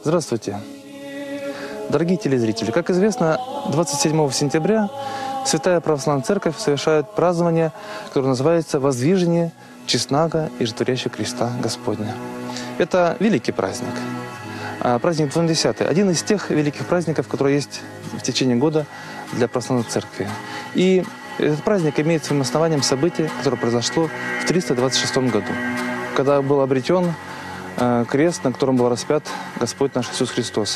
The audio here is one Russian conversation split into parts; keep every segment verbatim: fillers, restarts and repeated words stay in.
Здравствуйте, дорогие телезрители! Как известно, двадцать седьмого сентября Святая Православная Церковь совершает празднование, которое называется «Воздвижение честного и животворящего креста Господня». Это великий праздник, праздник двунадесятый, один из тех великих праздников, которые есть в течение года для Православной Церкви. И этот праздник имеет своим основанием событие, которое произошло в триста двадцать шестом году, когда был обретен крест, на котором был распят Господь наш Иисус Христос.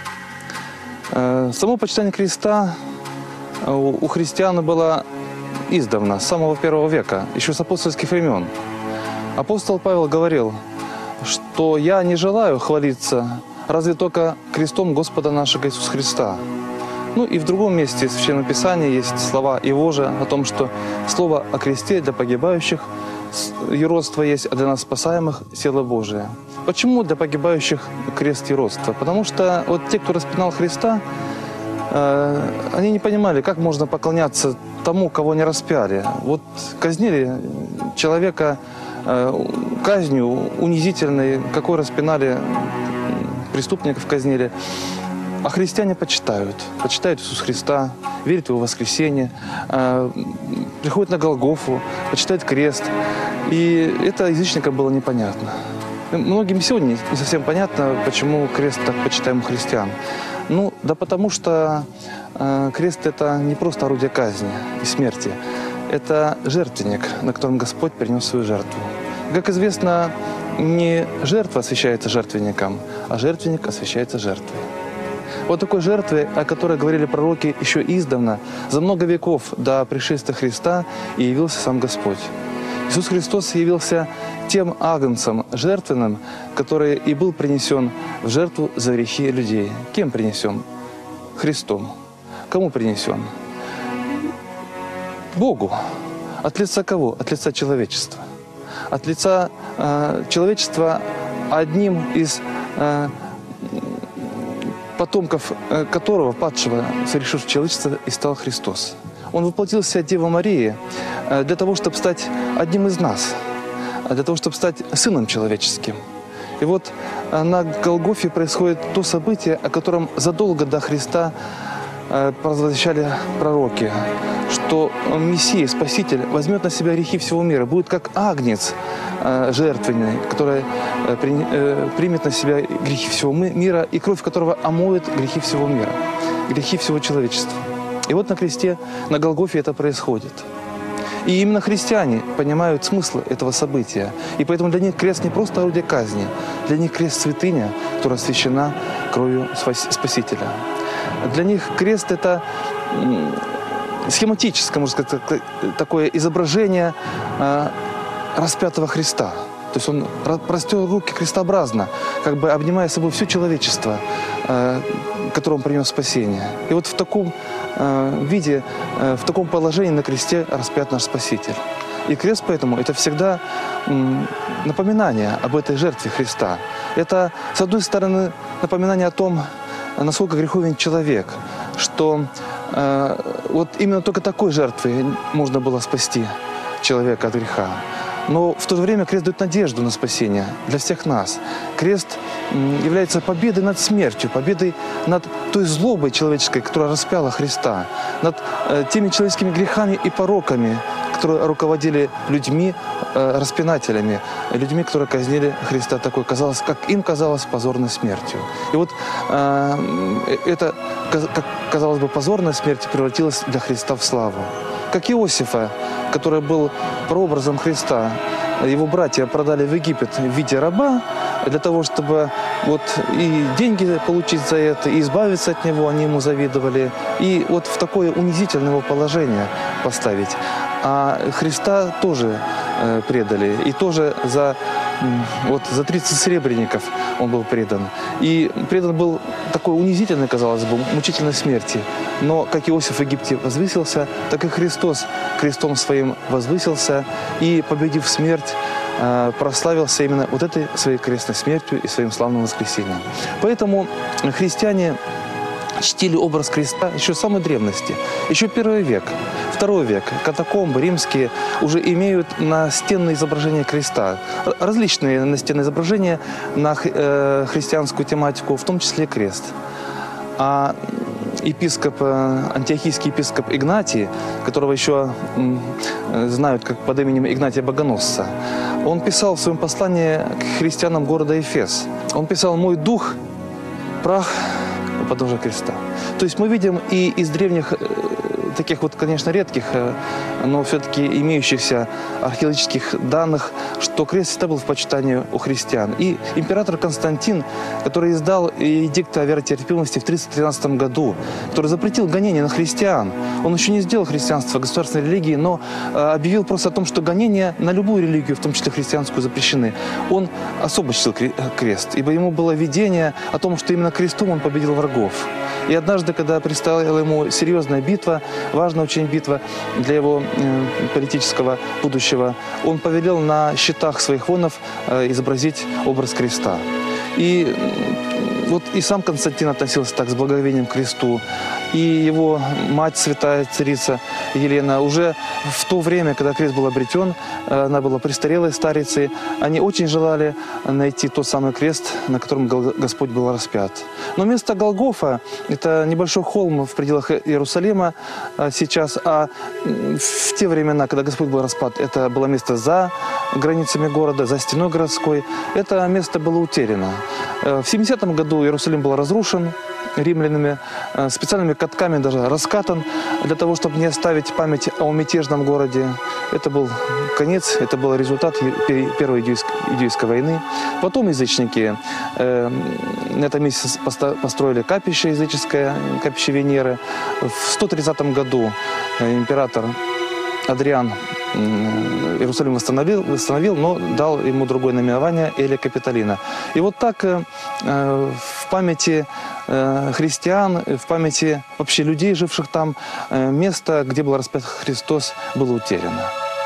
Само почитание креста у христиан было издавна, с самого первого века, еще с апостольских времен. Апостол Павел говорил, что «я не желаю хвалиться разве только крестом Господа нашего Иисуса Христа». Ну и в другом месте в Священном Писании есть слова его же о том, что слово о кресте для погибающих юродство есть, а для нас спасаемых – сила Божия. Почему для погибающих крест юродства? Потому что вот те, кто распинал Христа, э, они не понимали, как можно поклоняться тому, кого не распяли. Вот казнили человека э, казнью унизительной, какой распинали, преступников казнили. А христиане почитают, почитают Иисуса Христа, верят в Его воскресение, э, приходят на Голгофу, почитают крест. И это язычникам было непонятно. Многим сегодня не совсем понятно, почему крест так почитаем у христиан. Ну, да потому что э, крест – это не просто орудие казни и смерти. Это жертвенник, на котором Господь принес свою жертву. Как известно, не жертва освящается жертвенником, а жертвенник освящается жертвой. Вот такой жертвой, о которой говорили пророки еще издавна, за много веков до пришествия Христа и явился сам Господь. Иисус Христос явился тем агнцем жертвенным, который и был принесен в жертву за грехи людей. Кем принесен? Христом. Кому принесен? Богу. От лица кого? От лица человечества. От лица э, человечества одним из э, потомков э, которого, падшего, совершившего человечество, и стал Христос. Он воплотился от Девы Марии э, для того, чтобы стать одним из нас, для того, чтобы стать Сыном Человеческим. И вот э, на Голгофе происходит то событие, о котором задолго до Христа э, провозвещали пророки, что Мессия, Спаситель, возьмет на себя грехи всего мира, будет как агнец э, жертвенный, который э, при, э, примет на себя грехи всего мира, и кровь которого омоет грехи всего мира, грехи всего человечества. И вот на кресте, на Голгофе это происходит. И именно христиане понимают смысл этого события. И поэтому для них крест не просто орудие казни, для них крест святыня, которая освящена кровью Спасителя. Для них крест – это схематическое, можно сказать, такое изображение распятого Христа. То есть он простер руки крестообразно, как бы обнимая собой все человечество, которому принес спасение. И вот в таком виде, в таком положении на кресте распят наш Спаситель. И крест поэтому это всегда напоминание об этой жертве Христа. Это, с одной стороны, напоминание о том, насколько греховен человек, что вот именно только такой жертвой можно было спасти человека от греха. Но в то же время крест дает надежду на спасение для всех нас. Крест является победой над смертью, победой над той злобой человеческой, которая распяла Христа, над э, теми человеческими грехами и пороками, которые руководили людьми, э, распинателями, людьми, которые казнили Христа такой, казалось, как им казалось, позорной смертью. И вот э, это, как казалось бы, позорная смерть превратилась для Христа в славу. Как Иосифа, который был прообразом Христа, его братья продали в Египет в виде раба, для того, чтобы вот и деньги получить за это, и избавиться от него, они ему завидовали, и вот в такое унизительное его положение поставить. А Христа тоже э, предали, и тоже за, вот, за тридцать серебряников он был предан. И предан был такой унизительной, казалось бы, мучительной смерти. Но как Иосиф в Египте возвысился, так и Христос крестом своим возвысился и, победив смерть, прославился именно вот этой своей крестной смертью и своим славным воскресением. Поэтому христиане чтили образ креста еще с самой древности. Еще первый век, второй век, катакомбы римские уже имеют настенные изображения креста. Различные настенные изображения на э, христианскую тематику, в том числе крест. А епископ, антиохийский епископ Игнатий, которого еще знают как под именем Игнатия Богоносца, он писал в своем послании к христианам города Эфес. Он писал: «Мой дух – прах у подножия креста». То есть мы видим и из древних, таких вот, конечно, редких, но все-таки имеющихся археологических данных, что крест всегда был в почитании у христиан. И император Константин, который издал эдикт о веротерпимости в триста тринадцатом году, который запретил гонения на христиан, он еще не сделал христианство государственной религией, но объявил просто о том, что гонения на любую религию, в том числе христианскую, запрещены. Он особо чтил крест, ибо ему было видение о том, что именно крестом он победил врагов. И однажды, когда предстояла ему серьезная битва, важная очень битва для его э, политического будущего, он повелел на щитах своих воинов э, изобразить образ креста. И вот и сам Константин относился так с благоговением к кресту, и его мать, святая царица Елена, уже в то время, когда крест был обретен, она была престарелой старицей, они очень желали найти тот самый крест, на котором Господь был распят. Но место Голгофа – это небольшой холм в пределах Иерусалима сейчас, а в те времена, когда Господь был распят, это было место за границами города, за стеной городской, это место было утеряно. В семидесятом году Иерусалим был разрушен римлянами, специальными катками даже раскатан, для того, чтобы не оставить память о мятежном городе. Это был конец, это был результат Первой Иудейской войны. Потом язычники э, на этом месте построили капище языческое, капище Венеры. В сто тридцатом году император Адриан Иерусалим восстановил, восстановил, но дал ему другое наименование – Элия Капитолина. И вот так э, в памяти э, христиан, в памяти вообще людей, живших там, э, место, где был распят Христос, было утеряно.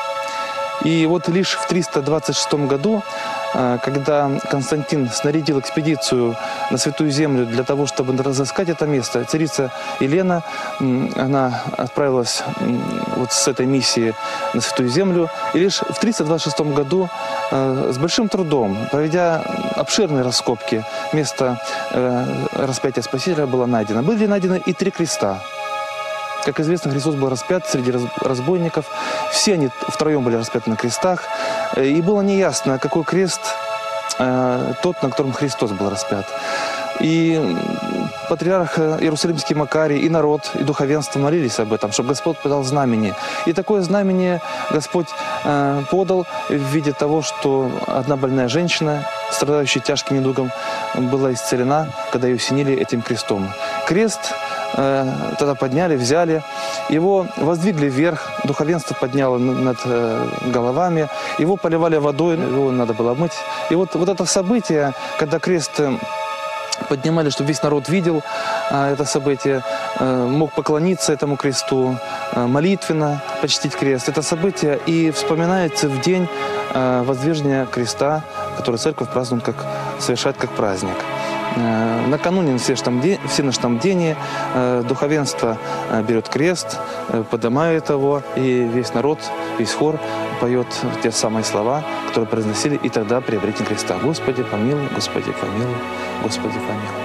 И вот лишь в триста двадцать шестом году, когда Константин снарядил экспедицию на Святую Землю для того, чтобы разыскать это место, царица Елена, она отправилась вот с этой миссией на Святую Землю. И лишь в триста двадцать шестом году с большим трудом, проведя обширные раскопки, место распятия Спасителя было найдено. Были найдены и три креста. Как известно, Христос был распят среди разбойников. Все они втроем были распяты на крестах. И было неясно, какой крест э, тот, на котором Христос был распят. И патриарх Иерусалимский Макарий, и народ, и духовенство молились об этом, чтобы Господь подал знамение. И такое знамение Господь э, подал в виде того, что одна больная женщина, страдающая тяжким недугом, была исцелена, когда ее осенили этим крестом. Крест тогда подняли, взяли, его воздвигли вверх, духовенство подняло над головами, его поливали водой, его надо было мыть. И вот, вот это событие, когда крест поднимали, чтобы весь народ видел это событие, мог поклониться этому кресту, молитвенно почтить крест. Это событие и вспоминается в день воздвижения креста, который церковь празднует, как, совершает как праздник. Накануне, в всеночном дне, духовенство берет крест, поднимает его, и весь народ, весь хор поет те самые слова, которые произносили и тогда при обретении креста. «Господи, помилуй, Господи, помилуй, Господи, помилуй».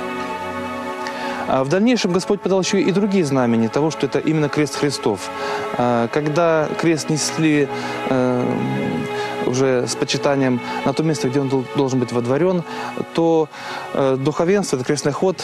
А в дальнейшем Господь подал еще и другие знамения того, что это именно крест Христов. Когда крест несли уже с почитанием на то место, где он должен быть водворен, то духовенство, это крестный ход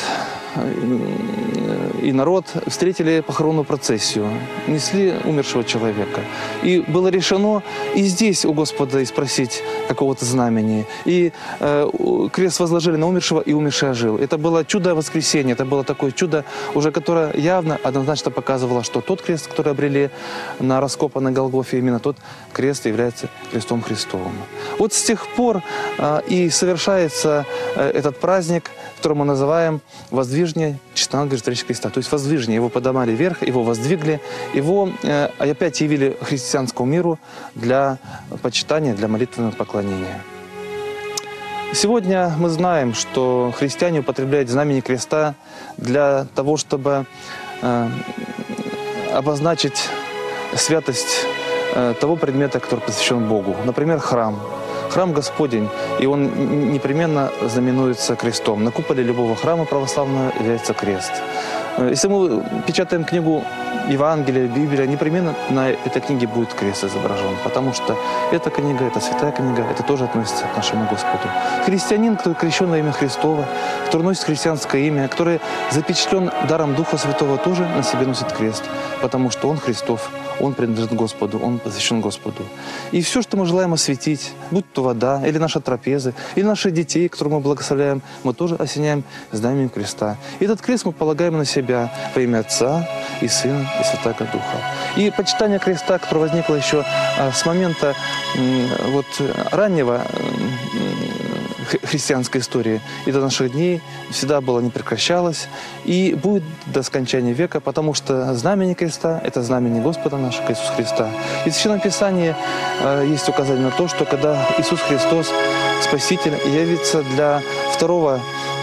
и народ встретили похоронную процессию, несли умершего человека. И было решено и здесь у Господа и спросить какого-то знамения. И э, крест возложили на умершего, и умерший ожил. Это было чудо воскресения, это было такое чудо, уже которое явно, однозначно показывало, что тот крест, который обрели на раскопанной Голгофе, именно тот крест является крестом Христовым. Вот с тех пор э, и совершается э, этот праздник, который мы называем воздвижение честно-ангельского креста. То есть воздвижение. Его поднимали вверх, его воздвигли, его э, опять явили христианскому миру для почитания, для молитвенного поклонения. Сегодня мы знаем, что христиане употребляют знамение креста для того, чтобы э, обозначить святость э, того предмета, который посвящен Богу. Например, храм. Храм Господень, и он непременно знаменуется крестом. На куполе любого храма православного является крест. Если мы печатаем книгу Евангелия, Библия, непременно на этой книге будет крест изображен, потому что эта книга, это святая книга, это тоже относится к нашему Господу. Христианин, который крещен во имя Христово, который носит христианское имя, который запечатлен даром Духа Святого, тоже на себе носит крест, потому что он Христов, он принадлежит Господу, он посвящен Господу. И все, что мы желаем осветить, будь то вода, или наши трапезы, или наших детей, которых мы благословляем, мы тоже осеняем знаменем креста. И этот крест мы полагаем на себя во имя Отца и Сына и Святаго Духа. И почитание креста, которое возникло еще с момента вот, раннего христианской истории и до наших дней, всегда было, не прекращалось и будет до скончания века, потому что знамение креста – это знамение Господа нашего Иисуса Христа. И в Священном Писании э, есть указание на то, что когда Иисус Христос, Спаситель, явится для второго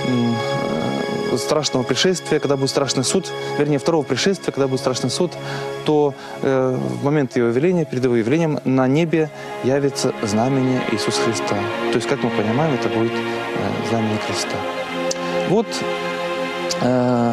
э, страшного пришествия, когда будет страшный суд, вернее, второго пришествия, когда будет страшный суд, то э, в момент его явления, перед его явлением, на небе явится знамение Иисуса Христа. То есть, как мы понимаем, это будет э, знамение креста. Вот э,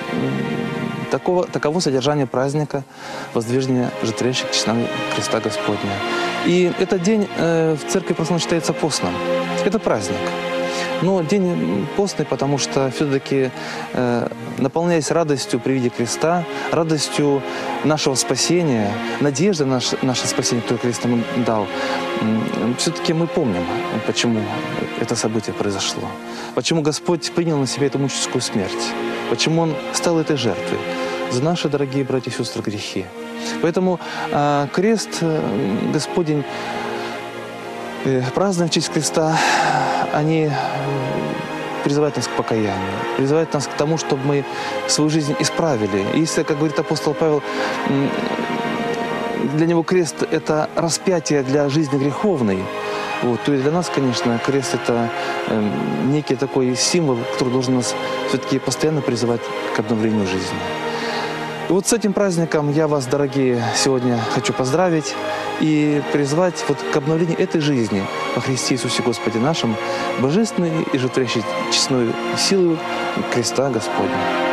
такого, таково содержание праздника воздвижения житвящих честного креста Господня. И этот день э, в церкви просто считается постным. Это праздник. Но день постный, потому что все-таки, э, наполняясь радостью при виде креста, радостью нашего спасения, надежды на наше, наше спасение, которое крест нам дал, э, все-таки мы помним, почему это событие произошло, почему Господь принял на себя эту мучительскую смерть, почему Он стал этой жертвой за наши, дорогие братья и сестры, грехи. Поэтому э, крест э, Господень, э, празднуя в честь креста, они призывают нас к покаянию, призывают нас к тому, чтобы мы свою жизнь исправили. И если, как говорит апостол Павел, для него крест – это распятие для жизни греховной, вот, то и для нас, конечно, крест – это э, некий такой символ, который должен нас все-таки постоянно призывать к обновлению жизни. И вот с этим праздником я вас, дорогие, сегодня хочу поздравить и призвать вот к обновлению этой жизни во Христе Иисусе Господе нашем, божественной и животворящей честной силой креста Господня.